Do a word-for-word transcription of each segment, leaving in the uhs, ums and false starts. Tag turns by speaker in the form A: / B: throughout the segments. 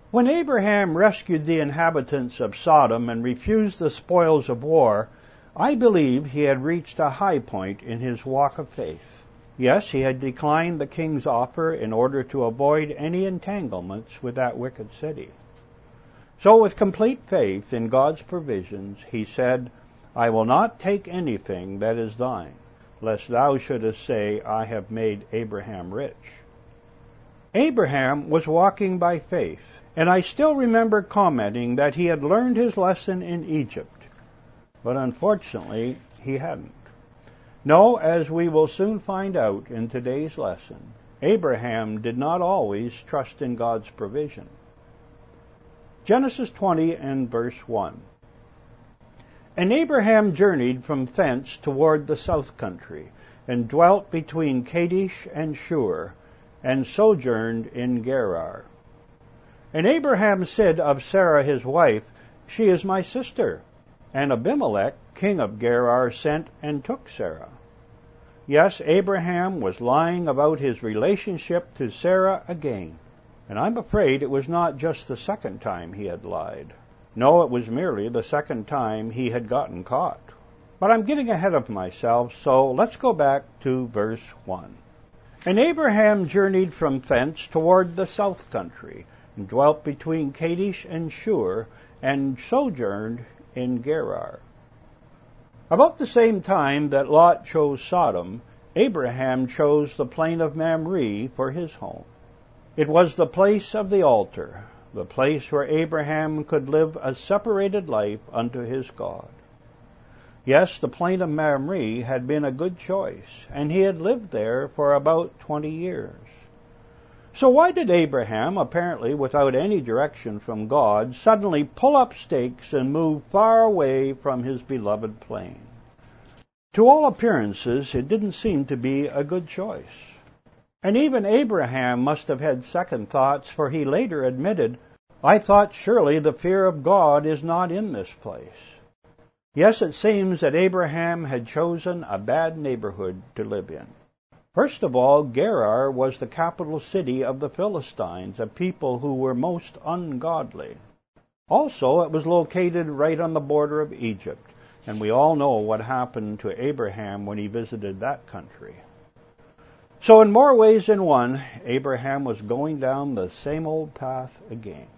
A: When Abraham rescued the inhabitants of Sodom and refused the spoils of war, I believe he had reached a high point in his walk of faith. Yes, he had declined the king's offer in order to avoid any entanglements with that wicked city. So with complete faith in God's provisions, he said, "I will not take anything that is thine, lest thou shouldest say, I have made Abraham rich." Abraham was walking by faith, and I still remember commenting that he had learned his lesson in Egypt. But unfortunately, he hadn't. No, as we will soon find out in today's lesson, Abraham did not always trust in God's provision. Genesis twenty and verse one. And Abraham journeyed from thence toward the south country, and dwelt between Kadesh and Shur, and sojourned in Gerar. And Abraham said of Sarah his wife, She is my sister. And Abimelech, king of Gerar, sent and took Sarah. Yes, Abraham was lying about his relationship to Sarah again. And I'm afraid it was not just the second time he had lied. No, it was merely the second time he had gotten caught. But I'm getting ahead of myself, so let's go back to verse one. And Abraham journeyed from thence toward the south country, and dwelt between Kadesh and Shur, and sojourned in Gerar. About the same time that Lot chose Sodom, Abraham chose the plain of Mamre for his home. It was the place of the altar, the place where Abraham could live a separated life unto his God. Yes, the plain of Mamre had been a good choice, and he had lived there for about twenty years. So why did Abraham, apparently without any direction from God, suddenly pull up stakes and move far away from his beloved plain? To all appearances, it didn't seem to be a good choice. And even Abraham must have had second thoughts, for he later admitted, I thought surely the fear of God is not in this place. Yes, it seems that Abraham had chosen a bad neighborhood to live in. First of all, Gerar was the capital city of the Philistines, a people who were most ungodly. Also, it was located right on the border of Egypt, and we all know what happened to Abraham when he visited that country. So in more ways than one, Abraham was going down the same old path again.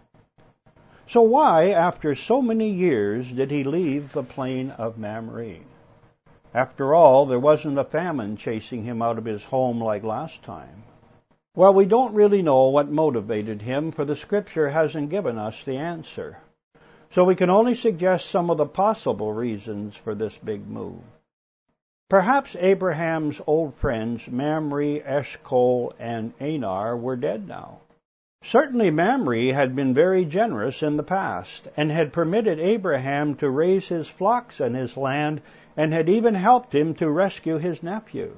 A: So why, after so many years, did he leave the plain of Mamre? After all, there wasn't a famine chasing him out of his home like last time. Well, we don't really know what motivated him, for the Scripture hasn't given us the answer. So we can only suggest some of the possible reasons for this big move. Perhaps Abraham's old friends Mamre, Eshcol, and Aner were dead now. Certainly Mamre had been very generous in the past, and had permitted Abraham to raise his flocks on his land, and had even helped him to rescue his nephew.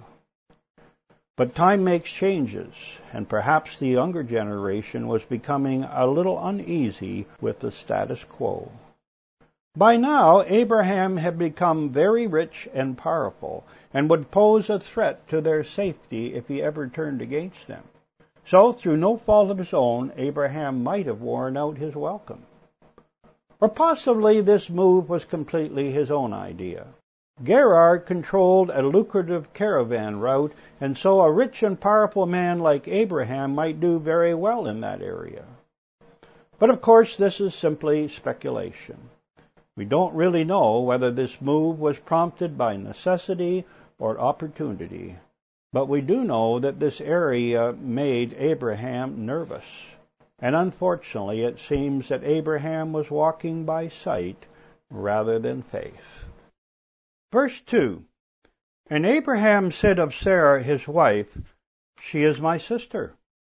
A: But time makes changes, and perhaps the younger generation was becoming a little uneasy with the status quo. By now, Abraham had become very rich and powerful, and would pose a threat to their safety if he ever turned against them. So, through no fault of his own, Abraham might have worn out his welcome. Or possibly this move was completely his own idea. Gerar controlled a lucrative caravan route, and so a rich and powerful man like Abraham might do very well in that area. But of course, this is simply speculation. We don't really know whether this move was prompted by necessity or opportunity. But we do know that this area made Abraham nervous. And unfortunately, it seems that Abraham was walking by sight rather than faith. Verse two. And Abraham said of Sarah his wife, She is my sister.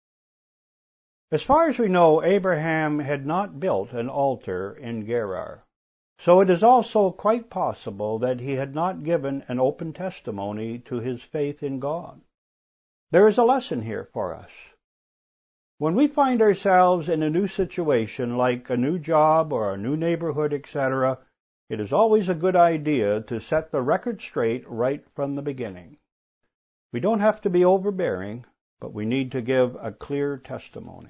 A: As far as we know, Abraham had not built an altar in Gerar. So it is also quite possible that he had not given an open testimony to his faith in God. There is a lesson here for us. When we find ourselves in a new situation, like a new job or a new neighborhood, et cetera, it is always a good idea to set the record straight right from the beginning. We don't have to be overbearing, but we need to give a clear testimony.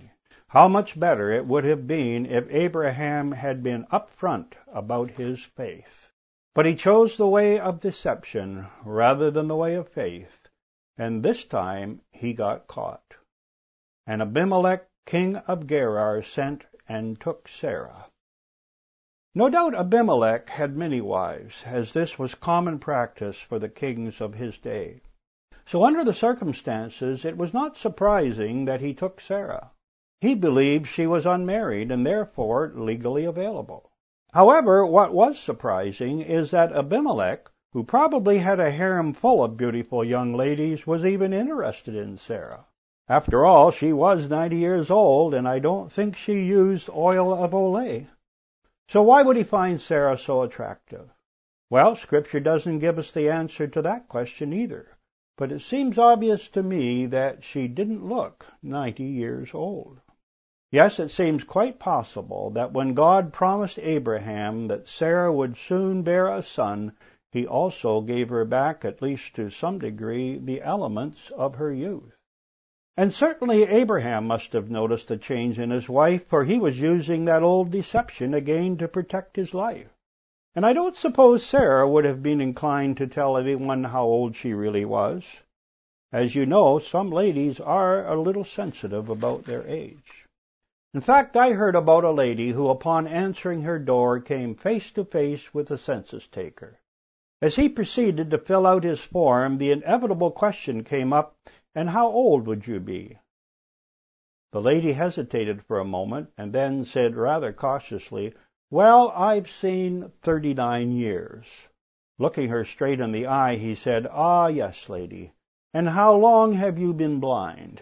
A: How much better it would have been if Abraham had been upfront about his faith. But he chose the way of deception rather than the way of faith, and this time he got caught. And Abimelech, king of Gerar, sent and took Sarah. No doubt Abimelech had many wives, as this was common practice for the kings of his day. So under the circumstances, it was not surprising that he took Sarah. He believed she was unmarried and therefore legally available. However, what was surprising is that Abimelech, who probably had a harem full of beautiful young ladies, was even interested in Sarah. After all, she was ninety years old, and I don't think she used oil of Olay. So why would he find Sarah so attractive? Well, Scripture doesn't give us the answer to that question either, but it seems obvious to me that she didn't look ninety years old. Yes, it seems quite possible that when God promised Abraham that Sarah would soon bear a son, he also gave her back, at least to some degree, the elements of her youth. And certainly Abraham must have noticed a change in his wife, for he was using that old deception again to protect his life. And I don't suppose Sarah would have been inclined to tell anyone how old she really was. As you know, some ladies are a little sensitive about their age. In fact, I heard about a lady who, upon answering her door, came face to face with a census taker. As he proceeded to fill out his form, the inevitable question came up, "And how old would you be?" The lady hesitated for a moment and then said rather cautiously, "Well, I've seen thirty-nine years." Looking her straight in the eye, he said, "Ah, yes, lady. And how long have you been blind?"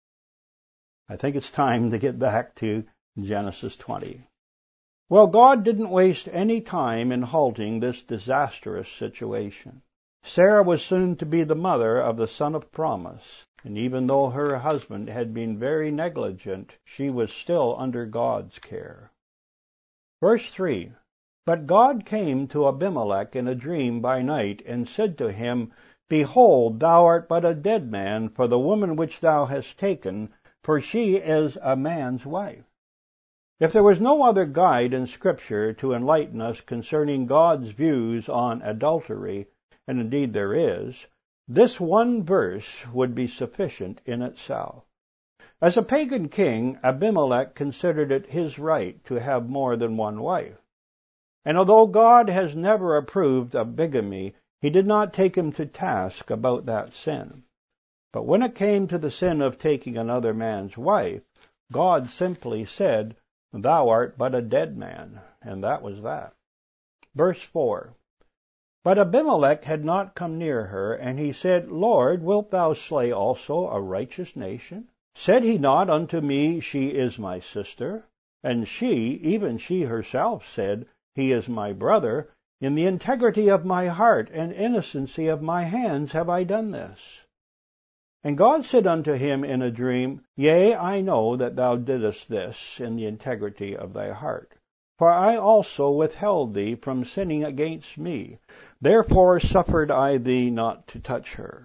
A: I think it's time to get back to Genesis twenty. Well, God didn't waste any time in halting this disastrous situation. Sarah was soon to be the mother of the son of promise, and even though her husband had been very negligent, she was still under God's care. Verse three, "But God came to Abimelech in a dream by night, and said to him, Behold, thou art but a dead man for the woman which thou hast taken, for she is a man's wife." If there was no other guide in Scripture to enlighten us concerning God's views on adultery, and indeed there is, this one verse would be sufficient in itself. As a pagan king, Abimelech considered it his right to have more than one wife. And although God has never approved of bigamy, he did not take him to task about that sin. But when it came to the sin of taking another man's wife, God simply said, "Thou art but a dead man," and that was that. Verse four, "But Abimelech had not come near her, and he said, Lord, wilt thou slay also a righteous nation? Said he not unto me, She is my sister? And she, even she herself, said, He is my brother. In the integrity of my heart and innocency of my hands have I done this. And God said unto him in a dream, Yea, I know that thou didst this in the integrity of thy heart. For I also withheld thee from sinning against me. Therefore suffered I thee not to touch her."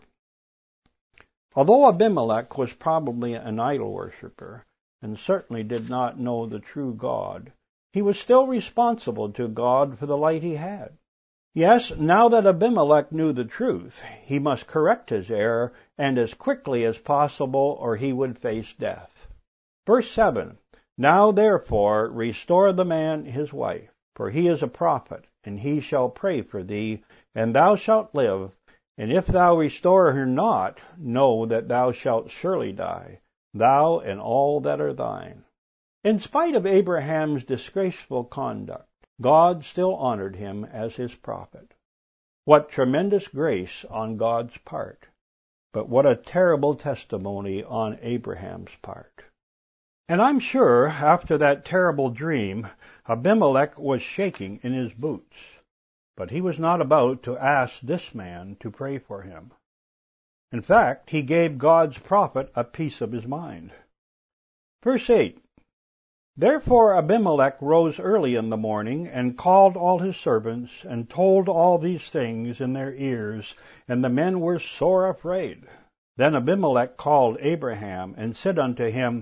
A: Although Abimelech was probably an idol worshipper, and certainly did not know the true God, he was still responsible to God for the light he had. Yes, now that Abimelech knew the truth, he must correct his error, and as quickly as possible, or he would face death. Verse seven, "Now therefore restore the man his wife, for he is a prophet, and he shall pray for thee, and thou shalt live. And if thou restore her not, know that thou shalt surely die, thou and all that are thine." In spite of Abraham's disgraceful conduct, God still honored him as his prophet. What tremendous grace on God's part, but what a terrible testimony on Abraham's part. And I'm sure after that terrible dream, Abimelech was shaking in his boots. But he was not about to ask this man to pray for him. In fact, he gave God's prophet a piece of his mind. Verse eight, "Therefore Abimelech rose early in the morning, and called all his servants, and told all these things in their ears, and the men were sore afraid. Then Abimelech called Abraham, and said unto him,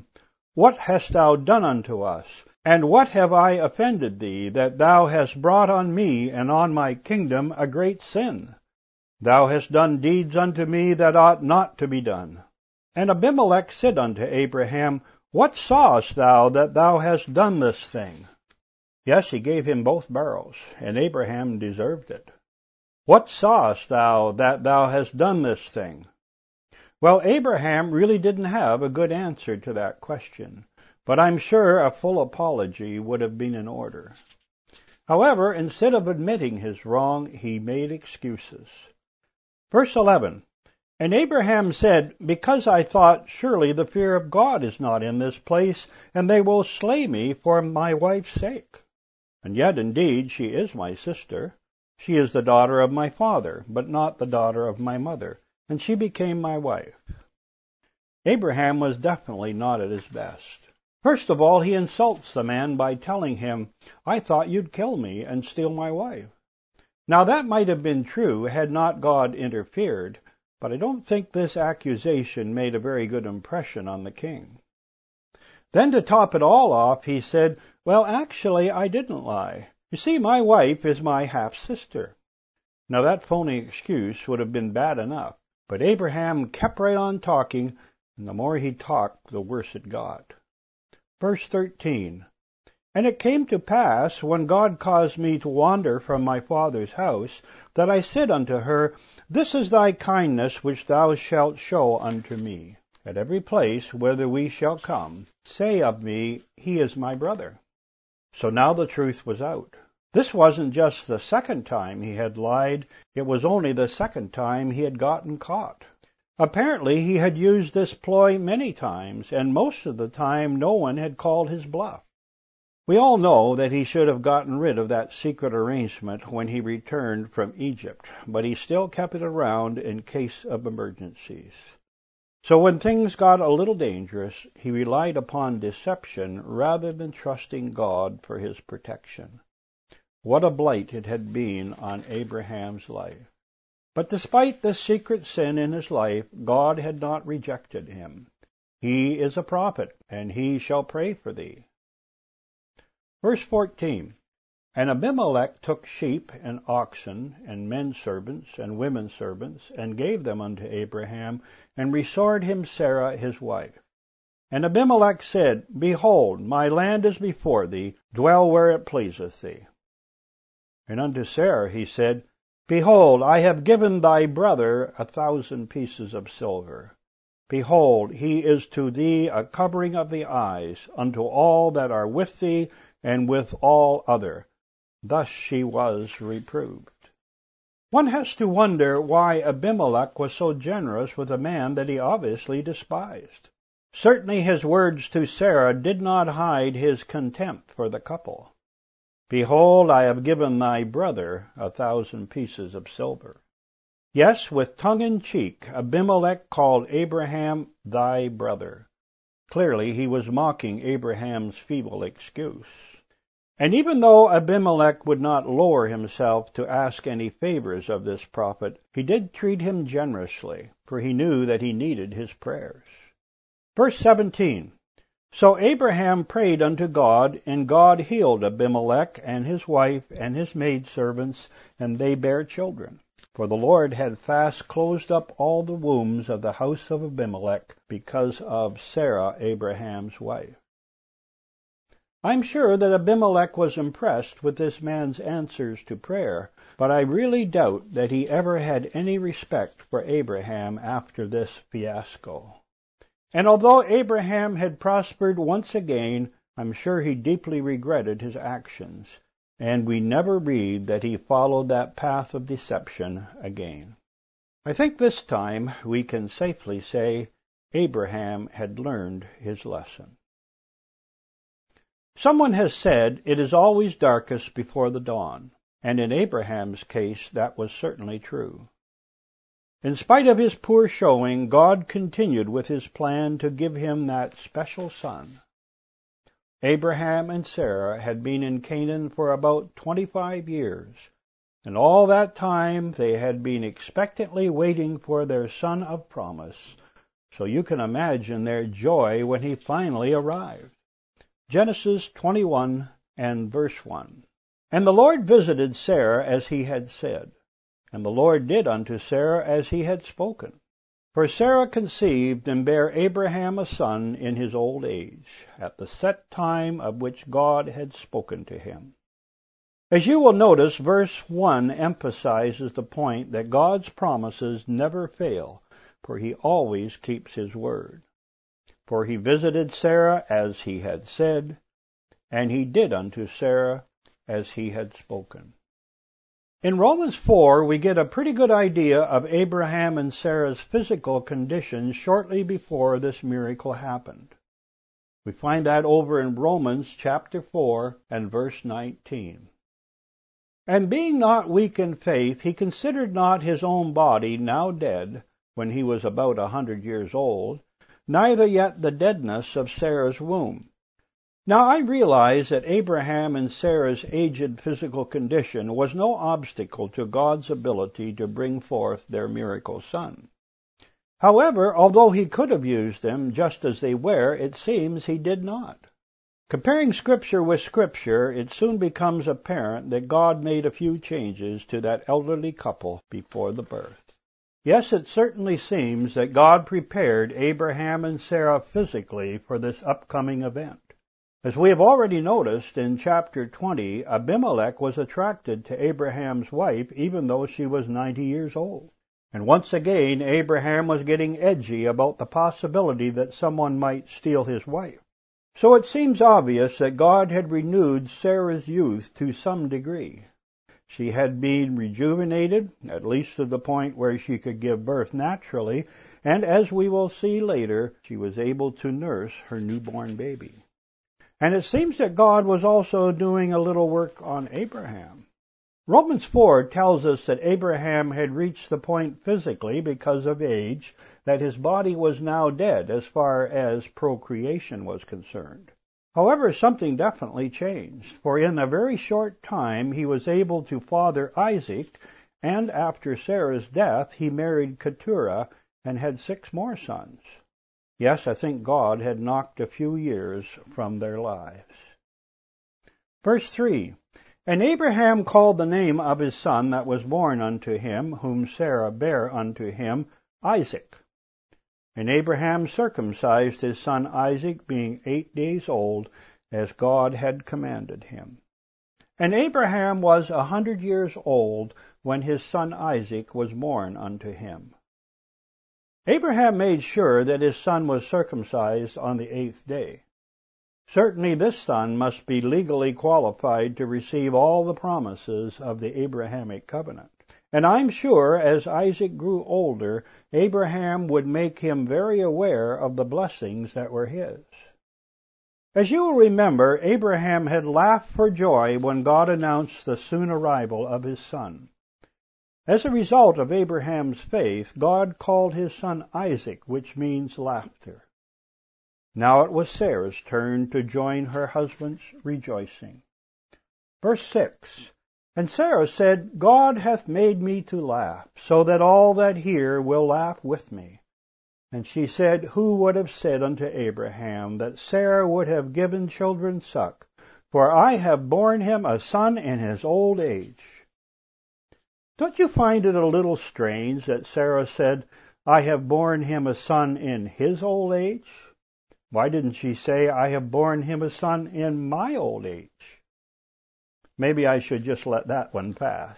A: What hast thou done unto us? And what have I offended thee, that thou hast brought on me and on my kingdom a great sin? Thou hast done deeds unto me that ought not to be done. And Abimelech said unto Abraham, What sawest thou that thou hast done this thing? Yes, he gave him both barrels, and Abraham deserved it. What sawest thou that thou hast done this thing? Well, Abraham really didn't have a good answer to that question, but I'm sure a full apology would have been in order. However, instead of admitting his wrong, he made excuses. Verse eleven, And Abraham said, Because I thought, surely the fear of God is not in this place, and they will slay me for my wife's sake. And yet, indeed, she is my sister. She is the daughter of my father, but not the daughter of my mother, and she became my wife. Abraham was definitely not at his best. First of all, he insults the man by telling him, I thought you'd kill me and steal my wife. Now that might have been true had not God interfered, but I don't think this accusation made a very good impression on the king. Then to top it all off, he said, Well, actually, I didn't lie. You see, my wife is my half-sister. Now that phony excuse would have been bad enough, but Abraham kept right on talking, and the more he talked, the worse it got. Verse thirteen, And it came to pass, when God caused me to wander from my father's house, that I said unto her, This is thy kindness which thou shalt show unto me. At every place whither we shall come, say of me, He is my brother. So now the truth was out. This wasn't just the second time he had lied, it was only the second time he had gotten caught. Apparently he had used this ploy many times, and most of the time no one had called his bluff. We all know that he should have gotten rid of that secret arrangement when he returned from Egypt, but he still kept it around in case of emergencies. So when things got a little dangerous, he relied upon deception rather than trusting God for his protection. What a blight it had been on Abraham's life. But despite this secret sin in his life, God had not rejected him. He is a prophet, and he shall pray for thee. Verse fourteen, And Abimelech took sheep and oxen, and men servants, and women servants, and gave them unto Abraham, and restored him Sarah his wife. And Abimelech said, Behold, my land is before thee, dwell where it pleaseth thee. And unto Sarah he said, Behold, I have given thy brother a thousand pieces of silver. Behold, he is to thee a covering of the eyes, unto all that are with thee, and with all other. Thus she was reproved. One has to wonder why Abimelech was so generous with a man that he obviously despised. Certainly his words to Sarah did not hide his contempt for the couple. Behold, I have given thy brother a thousand pieces of silver. Yes, with tongue-in-cheek, Abimelech called Abraham thy brother. Clearly he was mocking Abraham's feeble excuse. And even though Abimelech would not lower himself to ask any favors of this prophet, he did treat him generously, for he knew that he needed his prayers. Verse seventeen, So Abraham prayed unto God, and God healed Abimelech and his wife and his maidservants, and they bare children. For the Lord had fast closed up all the wombs of the house of Abimelech because of Sarah, Abraham's wife. I'm sure that Abimelech was impressed with this man's answers to prayer, but I really doubt that he ever had any respect for Abraham after this fiasco. And although Abraham had prospered once again, I'm sure he deeply regretted his actions, and we never read that he followed that path of deception again. I think this time we can safely say Abraham had learned his lesson. Someone has said it is always darkest before the dawn, and in Abraham's case that was certainly true. In spite of his poor showing, God continued with his plan to give him that special son. Abraham and Sarah had been in Canaan for about twenty-five years, and all that time they had been expectantly waiting for their son of promise, So you can imagine their joy when he finally arrived. Genesis twenty-one and verse one. And the Lord visited Sarah as he had said, and the Lord did unto Sarah as he had spoken. For Sarah conceived and bare Abraham a son in his old age, at the set time of which God had spoken to him. As you will notice, verse one emphasizes the point that God's promises never fail, for he always keeps his word. For he visited Sarah as he had said, and he did unto Sarah as he had spoken. In Romans four, we get a pretty good idea of Abraham and Sarah's physical condition shortly before this miracle happened. We find that over in Romans chapter four and verse nineteen. And being not weak in faith, he considered not his own body now dead, when he was about a hundred years old, neither yet the deadness of Sarah's womb. Now I realize that Abraham and Sarah's aged physical condition was no obstacle to God's ability to bring forth their miracle son. However, although he could have used them just as they were, it seems he did not. Comparing Scripture with Scripture, it soon becomes apparent that God made a few changes to that elderly couple before the birth. Yes, it certainly seems that God prepared Abraham and Sarah physically for this upcoming event. As we have already noticed in chapter twenty, Abimelech was attracted to Abraham's wife even though she was ninety years old. And once again, Abraham was getting edgy about the possibility that someone might steal his wife. So it seems obvious that God had renewed Sarah's youth to some degree. She had been rejuvenated, at least to the point where she could give birth naturally, and as we will see later, she was able to nurse her newborn baby. And it seems that God was also doing a little work on Abraham. Romans four tells us that Abraham had reached the point physically because of age that his body was now dead as far as procreation was concerned. However, something definitely changed, for in a very short time he was able to father Isaac, and after Sarah's death he married Keturah and had six more sons. Yes, I think God had knocked a few years from their lives. Verse three. And Abraham called the name of his son that was born unto him, whom Sarah bare unto him, Isaac. And Abraham circumcised his son Isaac, being eight days old, as God had commanded him. And Abraham was a hundred years old when his son Isaac was born unto him. Abraham made sure that his son was circumcised on the eighth day. Certainly this son must be legally qualified to receive all the promises of the Abrahamic covenant. And I'm sure as Isaac grew older, Abraham would make him very aware of the blessings that were his. As you will remember, Abraham had laughed for joy when God announced the soon arrival of his son. As a result of Abraham's faith, God called his son Isaac, which means laughter. Now it was Sarah's turn to join her husband's rejoicing. Verse six. And Sarah said, God hath made me to laugh, so that all that hear will laugh with me. And she said, Who would have said unto Abraham that Sarah would have given children suck? For I have borne him a son in his old age. Don't you find it a little strange that Sarah said, I have borne him a son in his old age? Why didn't she say, I have borne him a son in my old age? Maybe I should just let that one pass.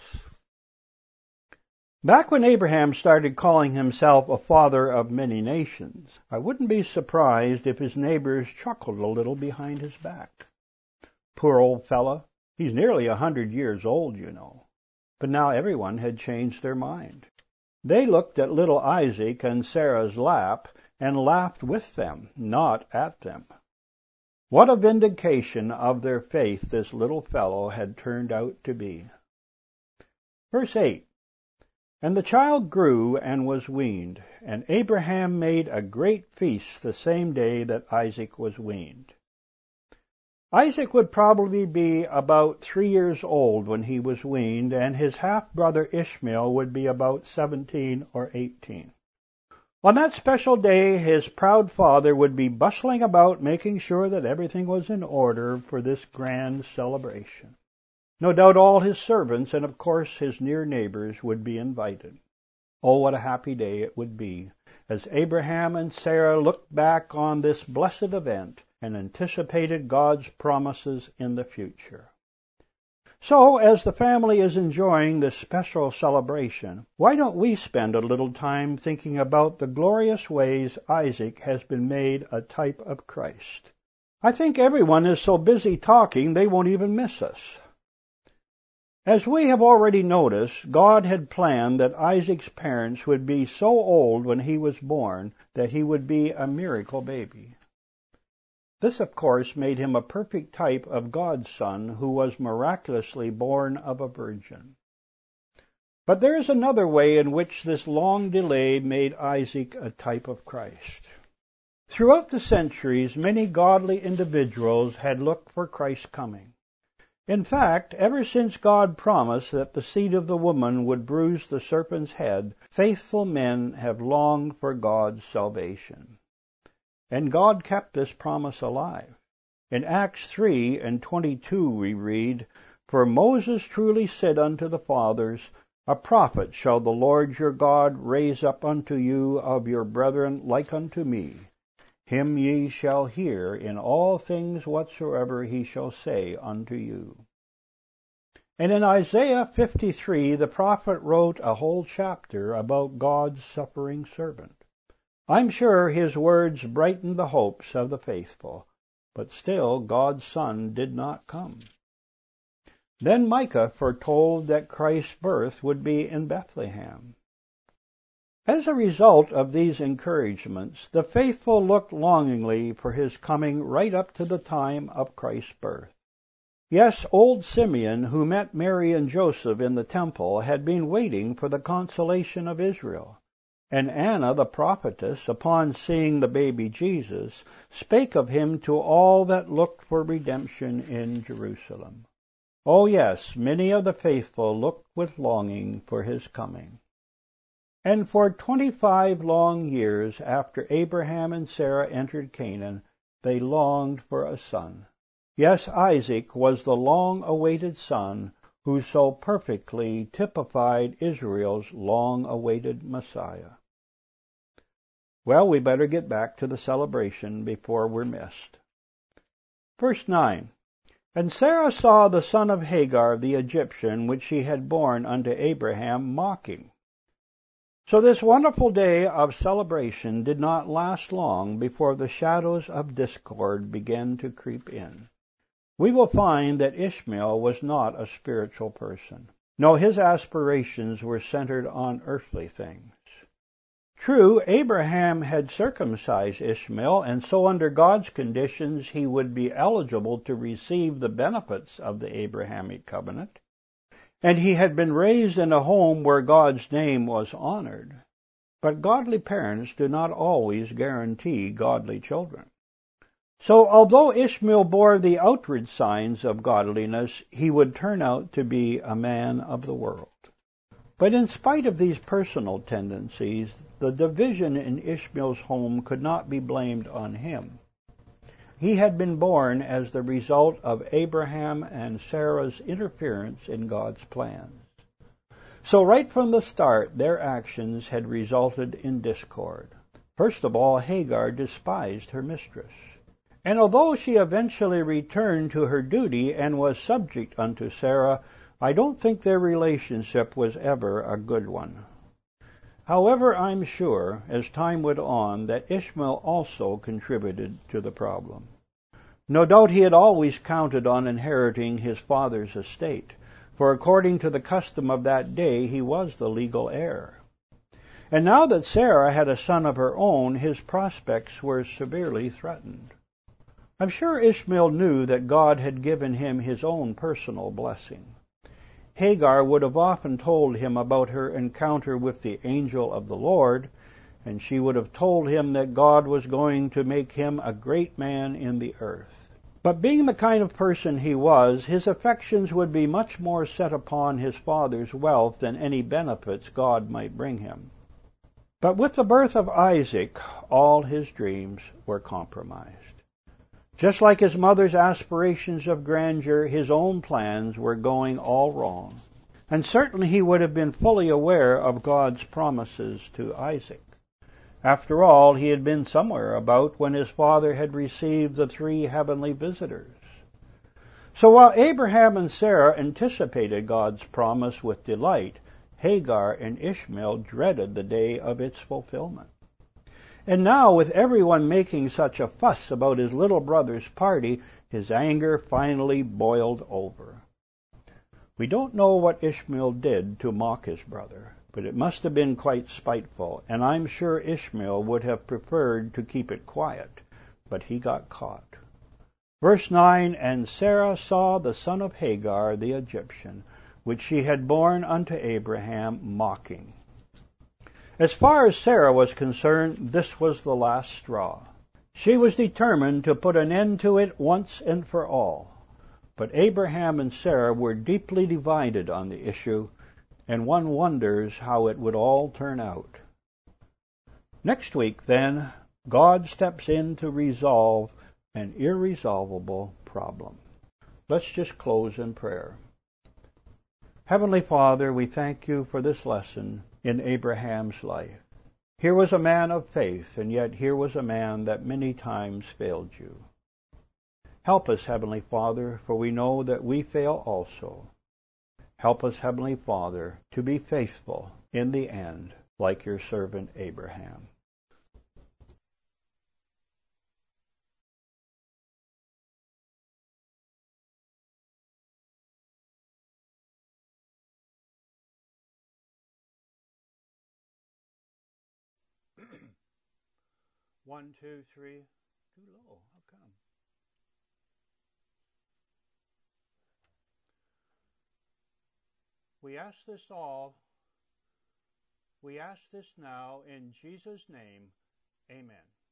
A: Back when Abraham started calling himself a father of many nations, I wouldn't be surprised if his neighbors chuckled a little behind his back. Poor old fella, he's nearly a hundred years old, you know. But now everyone had changed their mind. They looked at little Isaac and Sarah's lap and laughed with them, not at them. What a vindication of their faith this little fellow had turned out to be. Verse eight. And the child grew and was weaned, and Abraham made a great feast the same day that Isaac was weaned. Isaac would probably be about three years old when he was weaned, and his half-brother Ishmael would be about seventeen or eighteen. On that special day, his proud father would be bustling about making sure that everything was in order for this grand celebration. No doubt all his servants and, of course, his near neighbors would be invited. Oh, what a happy day it would be as Abraham and Sarah looked back on this blessed event and anticipated God's promises in the future. So, as the family is enjoying this special celebration, why don't we spend a little time thinking about the glorious ways Isaac has been made a type of Christ? I think everyone is so busy talking they won't even miss us. As we have already noticed, God had planned that Isaac's parents would be so old when he was born that he would be a miracle baby. This, of course, made him a perfect type of God's son who was miraculously born of a virgin. But there is another way in which this long delay made Isaac a type of Christ. Throughout the centuries, many godly individuals had looked for Christ's coming. In fact, ever since God promised that the seed of the woman would bruise the serpent's head, faithful men have longed for God's salvation. And God kept this promise alive. In Acts three and twenty-two we read, "For Moses truly said unto the fathers, A prophet shall the Lord your God raise up unto you of your brethren like unto me. Him ye shall hear in all things whatsoever he shall say unto you." And in Isaiah fifty-three, the prophet wrote a whole chapter about God's suffering servant. I'm sure his words brightened the hopes of the faithful, but still God's Son did not come. Then Micah foretold that Christ's birth would be in Bethlehem. As a result of these encouragements, the faithful looked longingly for his coming right up to the time of Christ's birth. Yes, old Simeon, who met Mary and Joseph in the temple, had been waiting for the consolation of Israel. And Anna, the prophetess, upon seeing the baby Jesus, spake of him to all that looked for redemption in Jerusalem. Oh yes, many of the faithful looked with longing for his coming. And for twenty-five long years after Abraham and Sarah entered Canaan, they longed for a son. Yes, Isaac was the long-awaited son who so perfectly typified Israel's long-awaited Messiah. Well, we better get back to the celebration before we're missed. Verse nine, "And Sarah saw the son of Hagar the Egyptian, which she had borne unto Abraham, mocking." So this wonderful day of celebration did not last long before the shadows of discord began to creep in. We will find that Ishmael was not a spiritual person. No, his aspirations were centered on earthly things. True, Abraham had circumcised Ishmael, and so under God's conditions he would be eligible to receive the benefits of the Abrahamic covenant. And he had been raised in a home where God's name was honored. But godly parents do not always guarantee godly children. So although Ishmael bore the outward signs of godliness, he would turn out to be a man of the world. But in spite of these personal tendencies, the division in Ishmael's home could not be blamed on him. He had been born as the result of Abraham and Sarah's interference in God's plans. So right from the start, their actions had resulted in discord. First of all, Hagar despised her mistress. And although she eventually returned to her duty and was subject unto Sarah, I don't think their relationship was ever a good one. However, I'm sure, as time went on, that Ishmael also contributed to the problem. No doubt he had always counted on inheriting his father's estate, for according to the custom of that day, he was the legal heir. And now that Sarah had a son of her own, his prospects were severely threatened. I'm sure Ishmael knew that God had given him his own personal blessing. Hagar would have often told him about her encounter with the angel of the Lord, and she would have told him that God was going to make him a great man in the earth. But being the kind of person he was, his affections would be much more set upon his father's wealth than any benefits God might bring him. But with the birth of Isaac, all his dreams were compromised. Just like his mother's aspirations of grandeur, his own plans were going all wrong. And certainly he would have been fully aware of God's promises to Isaac. After all, he had been somewhere about when his father had received the three heavenly visitors. So while Abraham and Sarah anticipated God's promise with delight, Hagar and Ishmael dreaded the day of its fulfillment. And now, with everyone making such a fuss about his little brother's party, his anger finally boiled over. We don't know what Ishmael did to mock his brother, but it must have been quite spiteful, and I'm sure Ishmael would have preferred to keep it quiet, but he got caught. Verse nine, And Sarah saw the son of Hagar the Egyptian, which she had borne unto Abraham, mocking. As far as Sarah was concerned, this was the last straw. She was determined to put an end to it once and for all. But Abraham and Sarah were deeply divided on the issue, and one wonders how it would all turn out. Next week, then, God steps in to resolve an irresolvable problem. Let's just close in prayer. Heavenly Father, we thank you for this lesson in Abraham's life. Here was a man of faith, and yet here was a man that many times failed you. Help us, Heavenly Father, for we know that we fail also. Help us, Heavenly Father, to be faithful in the end, like your servant Abraham. One, two, three. Too low. How come? We ask this all. We ask this now in Jesus' name. Amen.